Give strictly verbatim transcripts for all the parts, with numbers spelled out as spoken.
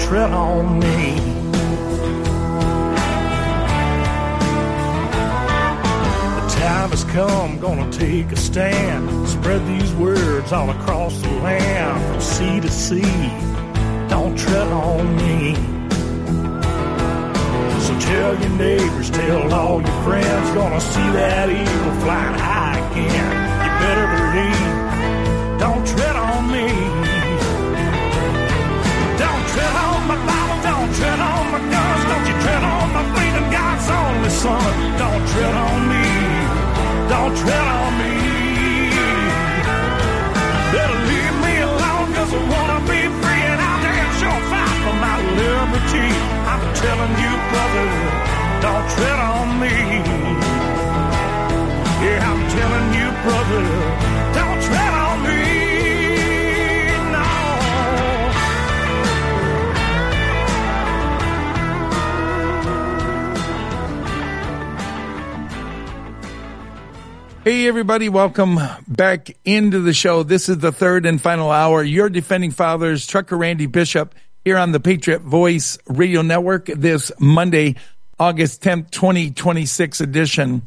tread on me. The time has come, gonna take a stand. Spread these words all across the land, from sea to sea. Don't tread on me. So tell your neighbors, tell all your friends, gonna see that eagle flying high again. You better believe, don't tread on me. Don't tread on my Bible, don't tread on my guns, don't you tread on my faith in God's only Son. Don't tread on me, don't tread on me. Better leave me alone, cause I wanna be free, and I'll damn sure fight for my liberty. I'm telling you, brother, don't tread on me. Yeah, I'm telling you, brother, don't tread on me. No. Hey, everybody, welcome back into the show. This is the third and final hour. Your defending fathers, Trucker Randy Bishop, here on the Patriot Voice Radio Network, this Monday, August tenth, twenty twenty-six edition.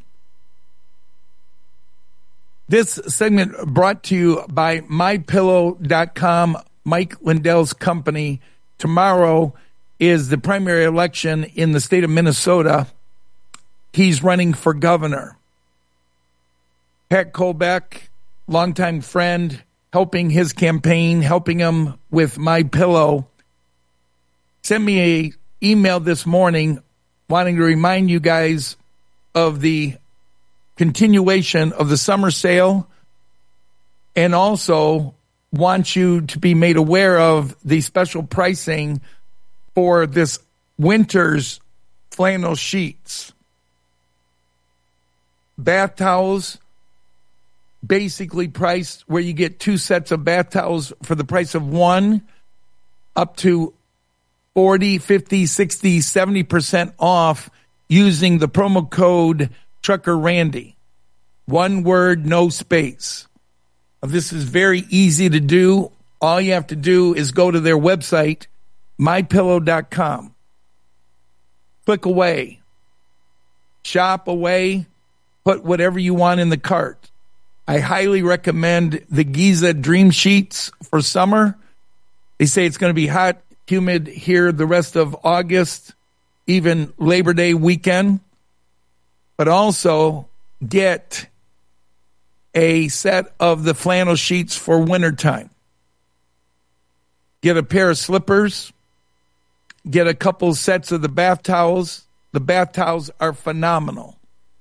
This segment brought to you by my pillow dot com, Mike Lindell's company. Tomorrow is the primary election in the state of Minnesota. He's running for governor. Pat Colbeck, longtime friend, helping his campaign, helping him with MyPillow, sent me an email this morning wanting to remind you guys of the continuation of the summer sale, and also wants you to be made aware of the special pricing for this winter's flannel sheets. Bath towels, basically priced where you get two sets of bath towels for the price of one, up to forty, fifty, sixty, seventy percent off using the promo code Trucker Randy. One word, no space. This is very easy to do. All you have to do is go to their website, my pillow dot com. Click away. Shop away. Put whatever you want in the cart. I highly recommend the Giza Dream Sheets for summer. They say it's going to be hot, humid here the rest of August, even Labor Day weekend. But also get a set of the flannel sheets for wintertime. Get a pair of slippers. Get a couple sets of the bath towels. The bath towels are phenomenal.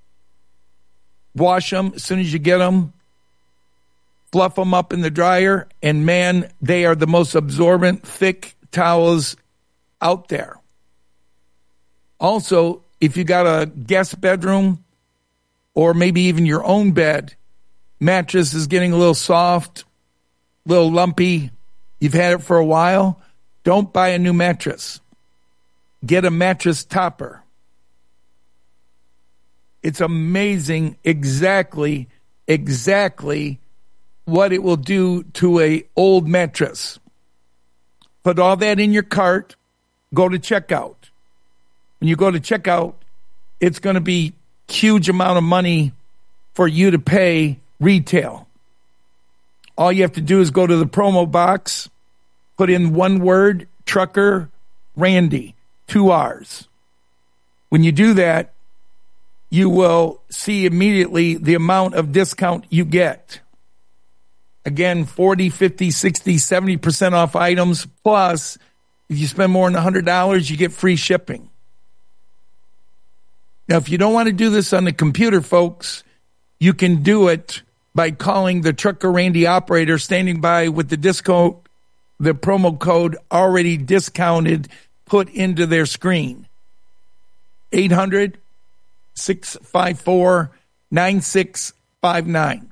Wash them as soon as you get them. Fluff them up in the dryer. And man, they are the most absorbent, thick towels out there. Also, if you got a guest bedroom or maybe even your own bed, mattress is getting a little soft, a little lumpy, you've had it for a while, don't buy a new mattress. Get a mattress topper. It's amazing exactly, exactly what it will do to a old mattress. Put all that in your cart, go to checkout. When you go to checkout, it's going to be a huge amount of money for you to pay retail. All you have to do is go to the promo box, put in one word, Trucker Randy, two R's. When you do that, you will see immediately the amount of discount you get. Again, forty, fifty, sixty, seventy percent off items. Plus, if you spend more than one hundred dollars, you get free shipping. Now, if you don't want to do this on the computer, folks, you can do it by calling the Trucker Randy operator standing by with the discount, the promo code already discounted, put into their screen. eight hundred, six five four, nine six five nine.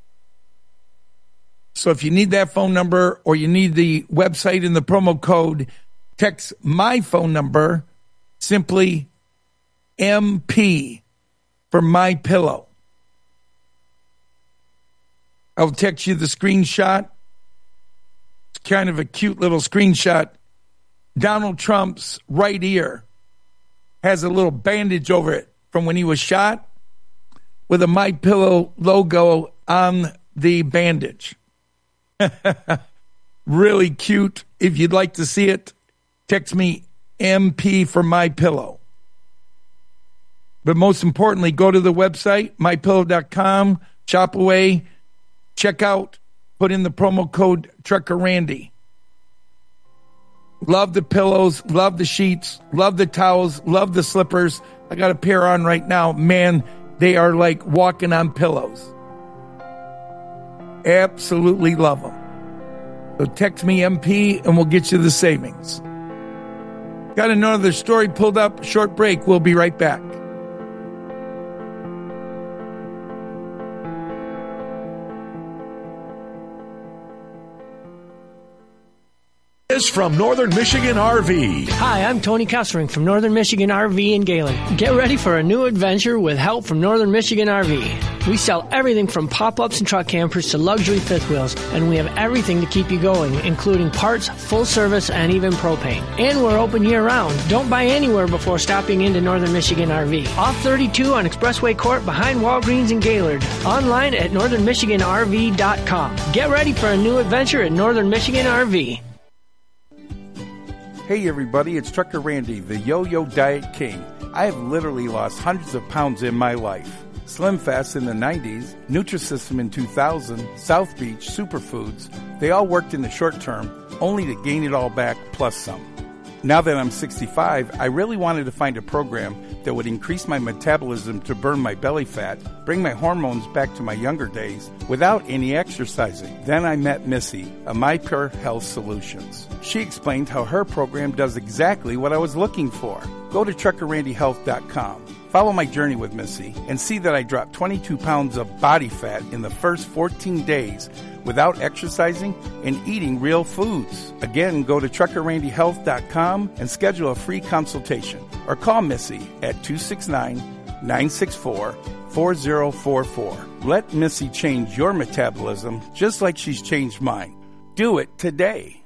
So if you need that phone number or you need the website and the promo code, text my phone number, simply M P for MyPillow. I'll text you the screenshot. It's kind of a cute little screenshot Donald Trump's right ear has a little bandage over it from when he was shot with a MyPillow logo on the bandage. Really cute. If you'd like to see it, text me M P for MyPillow. But most importantly, go to the website, my pillow dot com, shop away, check out, put in the promo code Trucker Randy. Love the pillows, love the sheets, love the towels, love the slippers. I got a pair on right now. Man, they are like walking on pillows. Absolutely love them. So text me M P and we'll get you the savings. Got another story pulled up. Short break. We'll be right back. Is from Northern Michigan R V. Hi, I'm Tony Kessering from Northern Michigan R V in Galen. Get ready for a new adventure with help from Northern Michigan R V. We sell everything from pop-ups and truck campers to luxury fifth wheels, and we have everything to keep you going, including parts, full service, and even propane. And we're open year-round. Don't buy anywhere before stopping into Northern Michigan R V. Off thirty-two on Expressway Court behind Walgreens in Gaylord. Online at northern michigan r v dot com. Get ready for a new adventure at Northern Michigan R V. Hey everybody, it's Trucker Randy, the Yo-Yo Diet King. I have literally lost hundreds of pounds in my life. Slim Fast in the nineties, Nutrisystem in two thousand, South Beach, Superfoods, they all worked in the short term, only to gain it all back plus some. Now that I'm sixty-five, I really wanted to find a program that would increase my metabolism to burn my belly fat, bring my hormones back to my younger days without any exercising. Then I met Missy, of MyPure Health Solutions. She explained how her program does exactly what I was looking for. Go to trucker randy health dot com. Follow my journey with Missy and see that I dropped twenty-two pounds of body fat in the first fourteen days without exercising and eating real foods. Again, go to trucker randy health dot com and schedule a free consultation or call Missy at two six nine, nine six four, four zero four four. Let Missy change your metabolism just like she's changed mine. Do it today.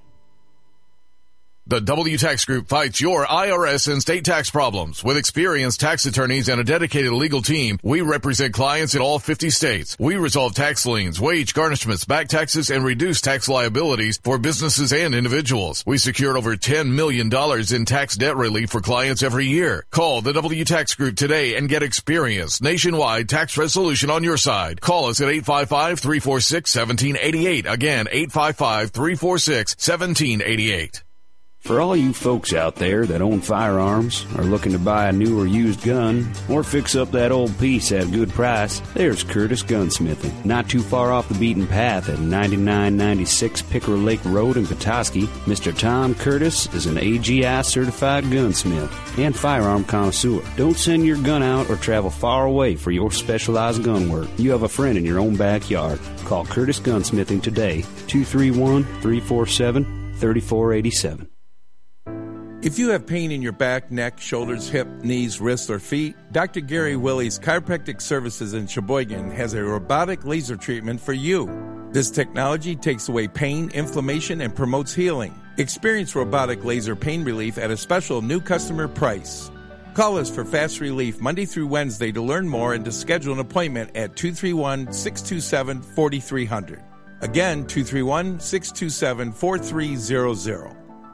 The W Tax Group fights your I R S and state tax problems. With experienced tax attorneys and a dedicated legal team, we represent clients in all fifty states. We resolve tax liens, wage garnishments, back taxes, and reduce tax liabilities for businesses and individuals. We secured over ten million dollars in tax debt relief for clients every year. Call the W Tax Group today and get experienced nationwide tax resolution on your side. Call us at eight five five, three four six, one seven eight eight. Again, eight five five, three four six, one seven eight eight. For all you folks out there that own firearms, are looking to buy a new or used gun, or fix up that old piece at a good price, there's Curtis Gunsmithing. Not too far off the beaten path at ninety-nine ninety-six Pickerel Lake Road in Petoskey, Mister Tom Curtis is an A G I certified gunsmith and firearm connoisseur. Don't send your gun out or travel far away for your specialized gun work. You have a friend in your own backyard. Call Curtis Gunsmithing today, two three one, three four seven, three four eight seven. If you have pain in your back, neck, shoulders, hip, knees, wrists, or feet, Doctor Gary Willie's Chiropractic Services in Sheboygan has a robotic laser treatment for you. This technology takes away pain, inflammation, and promotes healing. Experience robotic laser pain relief at a special new customer price. Call us for fast relief Monday through Wednesday to learn more and to schedule an appointment at two three one, six two seven, four three zero zero. Again, two three one, six two seven, four three zero zero.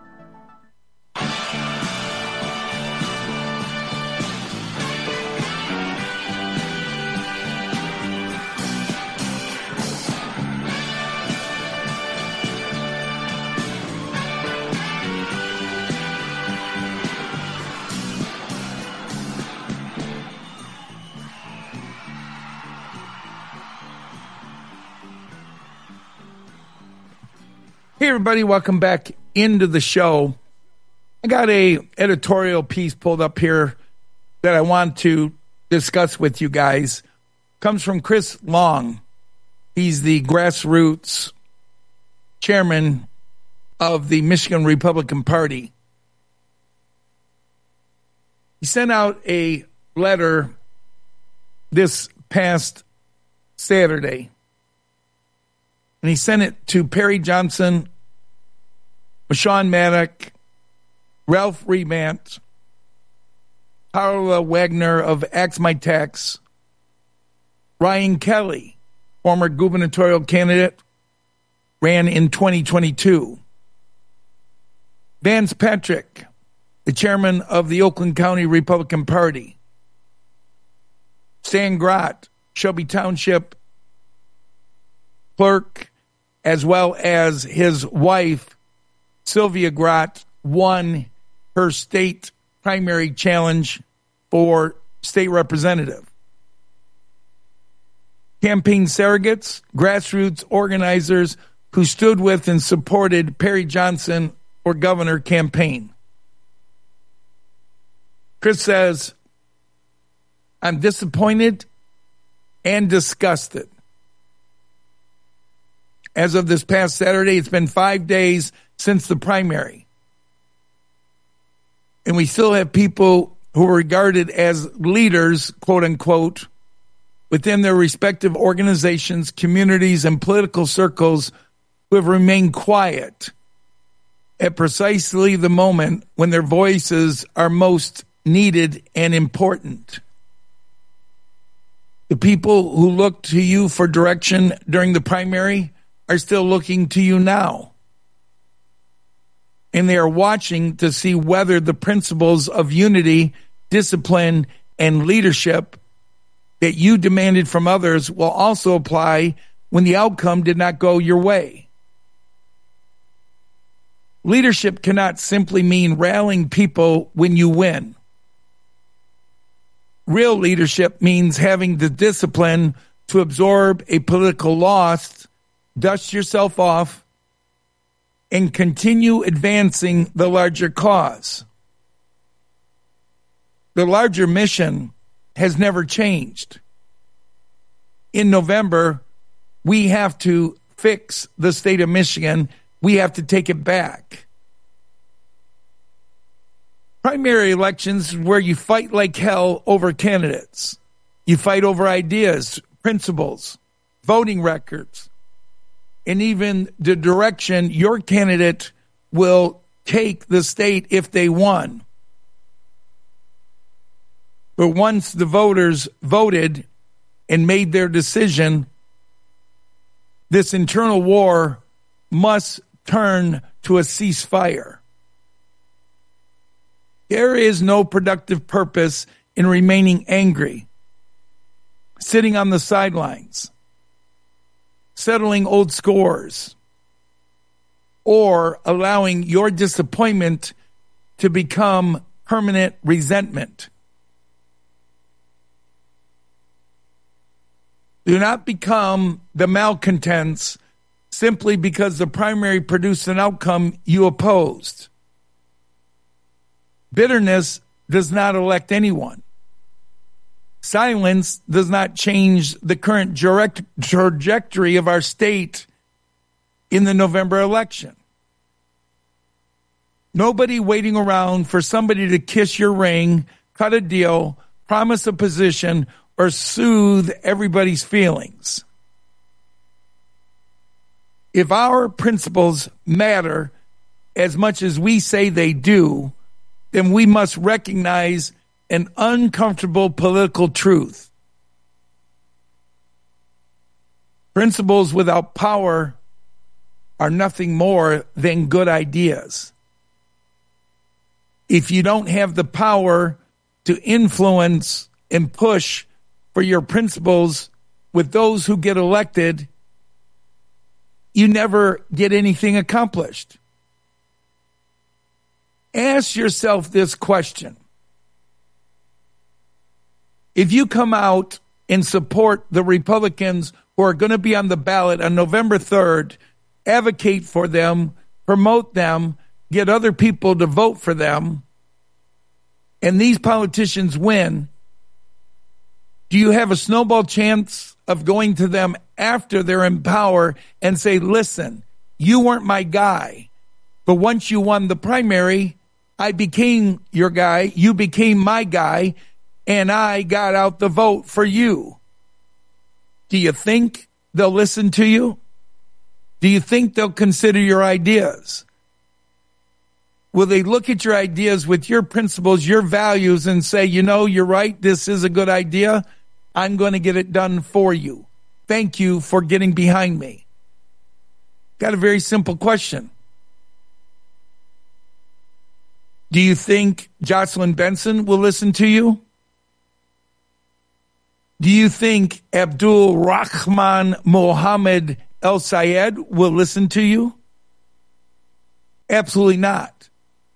Hey everybody, welcome back into the show. I got a editorial piece pulled up here that I want to discuss with you guys. Comes from Chris Long. He's the grassroots chairman of the Michigan Republican Party. He sent out a letter this past Saturday, and he sent it to Perry Johnson, Sean Maddock, Ralph Remant, Carla Wagner of Axe My Tax, Ryan Kelly, former gubernatorial candidate, ran in twenty twenty-two. Vance Patrick, the chairman of the Oakland County Republican Party. Stan Grott, Shelby Township clerk, as well as his wife, Sylvia Grott, won her state primary challenge for state representative. Campaign surrogates, grassroots organizers who stood with and supported Perry Johnson for governor campaign. Chris says, I'm disappointed and disgusted. As of this past Saturday, it's been five days since the primary. And we still have people who are regarded as leaders, quote unquote, within their respective organizations, communities, and political circles who have remained quiet at precisely the moment when their voices are most needed and important. The people who looked to you for direction during the primary are still looking to you now. And they are watching to see whether the principles of unity, discipline, and leadership that you demanded from others will also apply when the outcome did not go your way. Leadership cannot simply mean rallying people when you win. Real leadership means having the discipline to absorb a political loss, dust yourself off, and continue advancing the larger cause. The larger mission has never changed. In November, we have to fix the state of Michigan. We have to take it back. Primary elections is where you fight like hell over candidates. You fight over ideas, principles, voting records, and even the direction your candidate will take the state if they won. But once the voters voted and made their decision, this internal war must turn to a ceasefire. There is no productive purpose in remaining angry, sitting on the sidelines, settling old scores, or allowing your disappointment to become permanent resentment. Do not become the malcontents simply because the primary produced an outcome you opposed. Bitterness does not elect anyone. Silence does not change the current direct trajectory of our state in the November election. Nobody waiting around for somebody to kiss your ring, cut a deal, promise a position, or soothe everybody's feelings. If our principles matter as much as we say they do, then we must recognize an uncomfortable political truth. Principles without power are nothing more than good ideas. If you don't have the power to influence and push for your principles with those who get elected, you never get anything accomplished. Ask yourself this question. If you come out and support the Republicans who are going to be on the ballot on November third, advocate for them, promote them, get other people to vote for them, and these politicians win, do you have a snowball chance of going to them after they're in power and say, listen, you weren't my guy, but once you won the primary, I became your guy, you became my guy, and I got out the vote for you. Do you think they'll listen to you? Do you think they'll consider your ideas? Will they look at your ideas with your principles, your values, and say, you know, you're right, this is a good idea. I'm going to get it done for you. Thank you for getting behind me. Got a very simple question. Do you think Jocelyn Benson will listen to you? Do you think Abdul Rahman Mohammed El Sayed will listen to you? Absolutely not.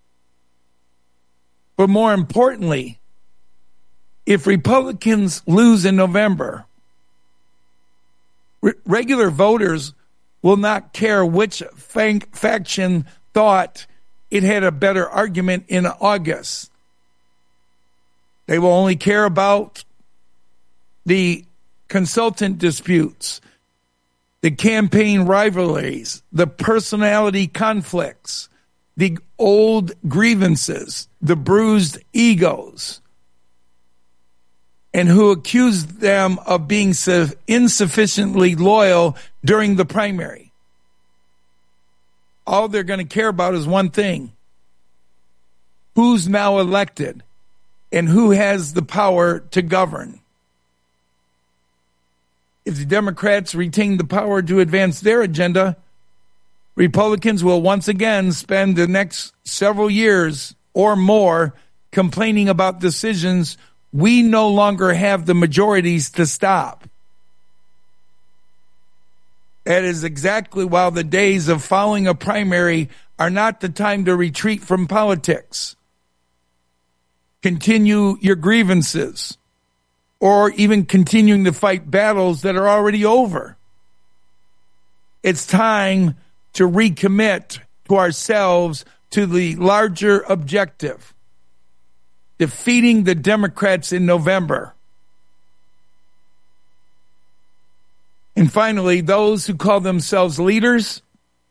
But more importantly, if Republicans lose in November, re- regular voters will not care which fang- faction thought it had a better argument in August. They will only care about the consultant disputes, the campaign rivalries, the personality conflicts, the old grievances, the bruised egos, and who accused them of being insufficiently loyal during the primary. All they're going to care about is one thing: who's now elected and who has the power to govern. If the Democrats retain the power to advance their agenda, Republicans will once again spend the next several years or more complaining about decisions we no longer have the majorities to stop. That is exactly why the days of following a primary are not the time to retreat from politics. Continue your grievances, or even continuing to fight battles that are already over. It's time to recommit to ourselves to the larger objective: defeating the Democrats in November. And finally, those who call themselves leaders,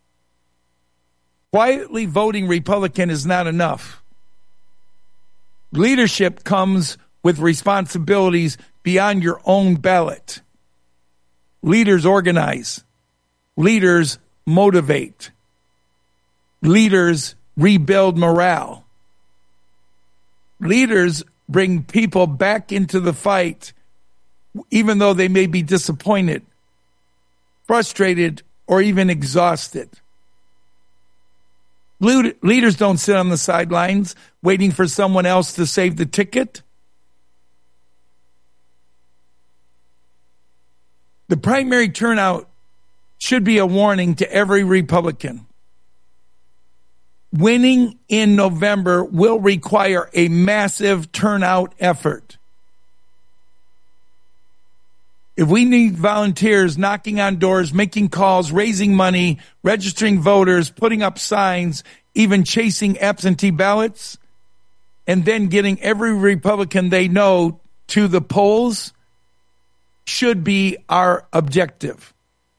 quietly voting Republican is not enough. Leadership comes with responsibilities beyond your own ballot. Leaders organize. Leaders motivate. Leaders rebuild morale. Leaders bring people back into the fight, even though they may be disappointed, frustrated, or even exhausted. Leaders don't sit on the sidelines waiting for someone else to save the ticket. The primary turnout should be a warning to every Republican. Winning in November will require a massive turnout effort. If we need volunteers knocking on doors, making calls, raising money, registering voters, putting up signs, even chasing absentee ballots, and then getting every Republican they know to the polls, should be our objective.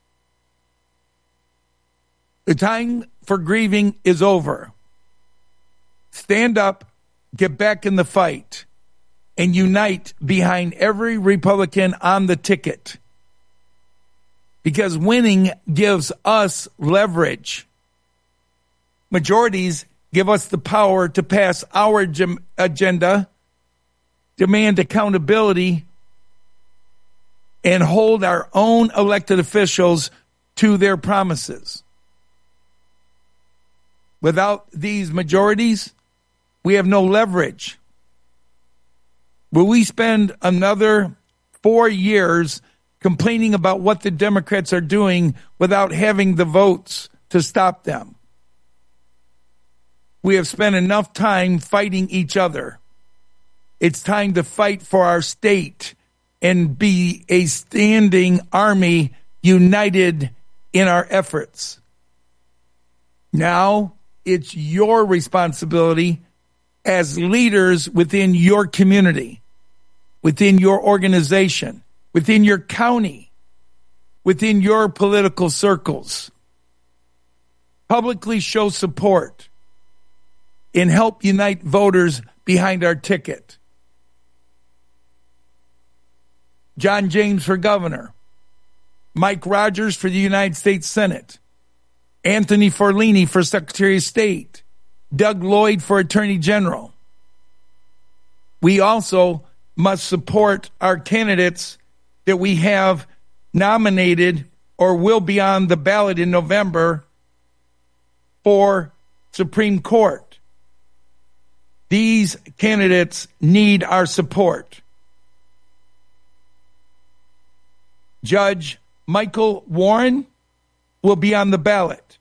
The time for grieving is over. Stand up, get back in the fight, and unite behind every Republican on the ticket. Because winning gives us leverage. Majorities give us the power to pass our gem- agenda, demand accountability, and hold our own elected officials to their promises. Without these majorities, we have no leverage. Will we spend another four years complaining about what the Democrats are doing without having the votes to stop them? We have spent enough time fighting each other. It's time to fight for our state and be a standing army united in our efforts. Now it's your responsibility as leaders within your community, within your organization, within your county, within your political circles. Publicly show support and help unite voters behind our ticket. John James for governor, Mike Rogers for the United States Senate, Anthony Forlini for Secretary of State, Doug Lloyd for Attorney General. We also must support our candidates that we have nominated or will be on the ballot in November for Supreme Court. These candidates need our support. Judge Michael Warren will be on the ballot.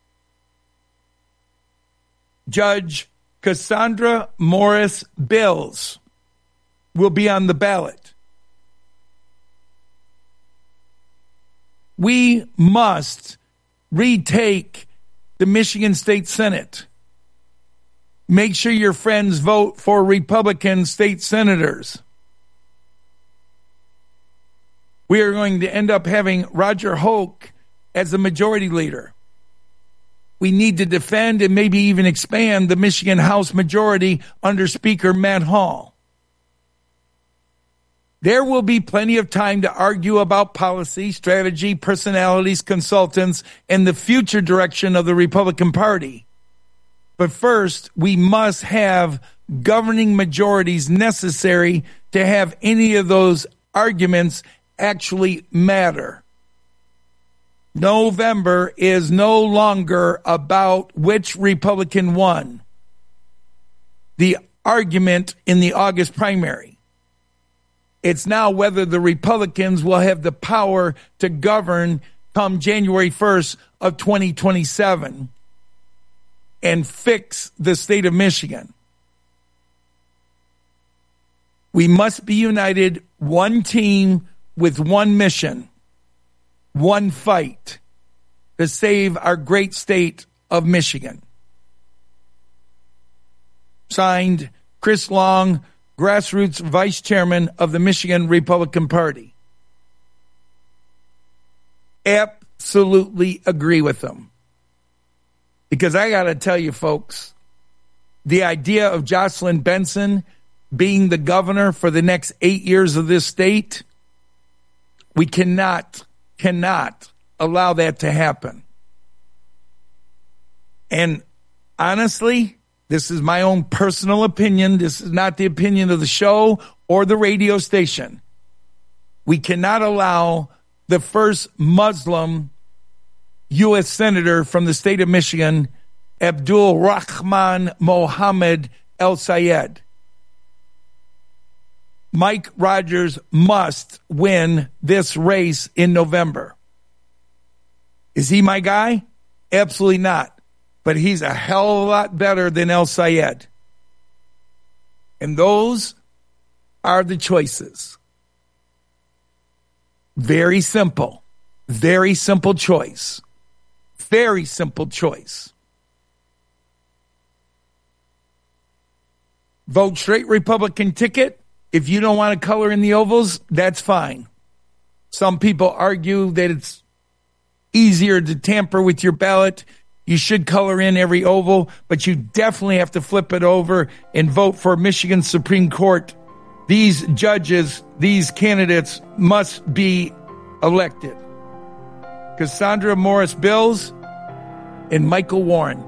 Judge Cassandra Morris Bills will be on the ballot. We must retake the Michigan State Senate. Make sure your friends vote for Republican state senators. We are going to end up having Roger Hoke as the majority leader. We need to defend and maybe even expand the Michigan House majority under Speaker Matt Hall. There will be plenty of time to argue about policy, strategy, personalities, consultants, and the future direction of the Republican Party. But first, we must have governing majorities necessary to have any of those arguments actually matter. November is no longer about which Republican won the argument in the August primary. It's now whether the Republicans will have the power to govern come January first of twenty twenty-seven and fix the state of Michigan. We must be united, one team with one mission, one fight to save our great state of Michigan. Signed, Chris Long, Grassroots Vice Chairman of the Michigan Republican Party. Absolutely agree with them. Because I got to tell you, folks, the idea of Jocelyn Benson being the governor for the next eight years of this state, we cannot, cannot allow that to happen. And honestly, this is my own personal opinion. This is not the opinion of the show or the radio station. We cannot allow the first Muslim U S Senator from the state of Michigan, Abdul Rahman Mohammed El-Sayed. Mike Rogers must win this race in November. Is he my guy? Absolutely not. But he's a hell of a lot better than El-Sayed. And those are the choices. Very simple. Very simple choice. Very simple choice. Vote straight Republican ticket. If you don't want to color in the ovals, that's fine. Some people argue that it's easier to tamper with your ballot. You should color in every oval, but you definitely have to flip it over and vote for Michigan Supreme Court. These judges, these candidates must be elected. Cassandra Morris Bills and Michael Warren.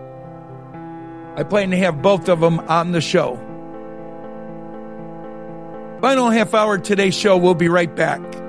I plan to have both of them on the show. Final half hour of today's show. We'll be right back.